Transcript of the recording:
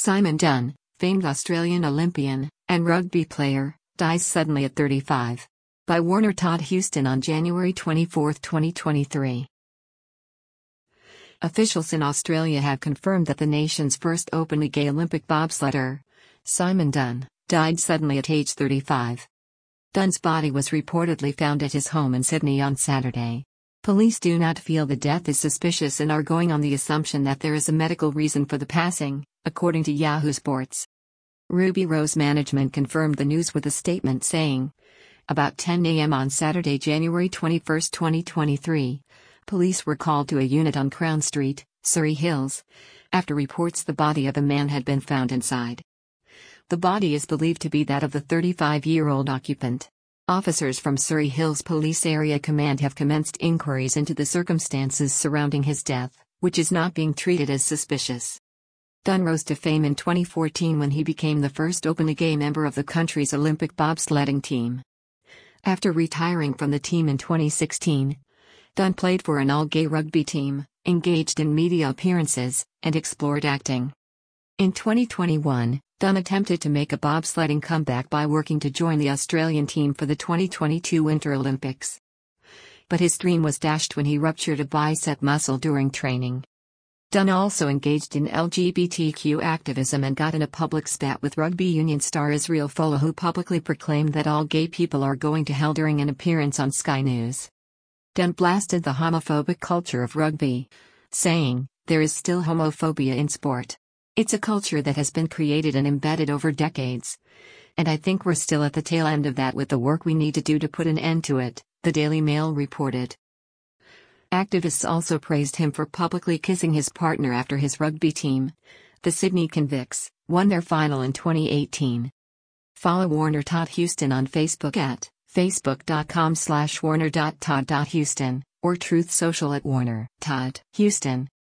Simon Dunne, famed Australian Olympian and rugby player, dies suddenly at 35. By Warner Todd Huston on January 24, 2023. Officials in Australia have confirmed that the nation's first openly gay Olympic bobsledder, Simon Dunne, died suddenly at age 35. Dunne's body was reportedly found at his home in Sydney on Saturday. Police do not feel the death is suspicious and are going on the assumption that there is a medical reason for the passing, according to Yahoo Sports. Ruby Rose Management confirmed the news with a statement saying, about 10 a.m. on Saturday, January 21, 2023, police were called to a unit on Crown Street, Surrey Hills, after reports the body of a man had been found inside. The body is believed to be that of the 35-year-old occupant. Officers from Surrey Hills Police Area Command have commenced inquiries into the circumstances surrounding his death, which is not being treated as suspicious. Dunne rose to fame in 2014 when he became the first openly gay member of the country's Olympic bobsledding team. After retiring from the team in 2016, Dunne played for an all-gay rugby team, engaged in media appearances, and explored acting. In 2021, Dunne attempted to make a bobsledding comeback by working to join the Australian team for the 2022 Winter Olympics. But his dream was dashed when he ruptured a bicep muscle during training. Dunne also engaged in LGBTQ activism and got in a public spat with rugby union star Israel Folau, who publicly proclaimed that all gay people are going to hell during an appearance on Sky News. Dunne blasted the homophobic culture of rugby, saying, "There is still homophobia in sport. It's a culture that has been created and embedded over decades. And I think we're still at the tail end of that with the work we need to do to put an end to it," the Daily Mail reported. Activists also praised him for publicly kissing his partner after his rugby team, the Sydney Convicts, won their final in 2018. Follow Warner Todd Huston on Facebook at facebook.com/warner.todd.huston or Truth Social at Warner Todd Huston.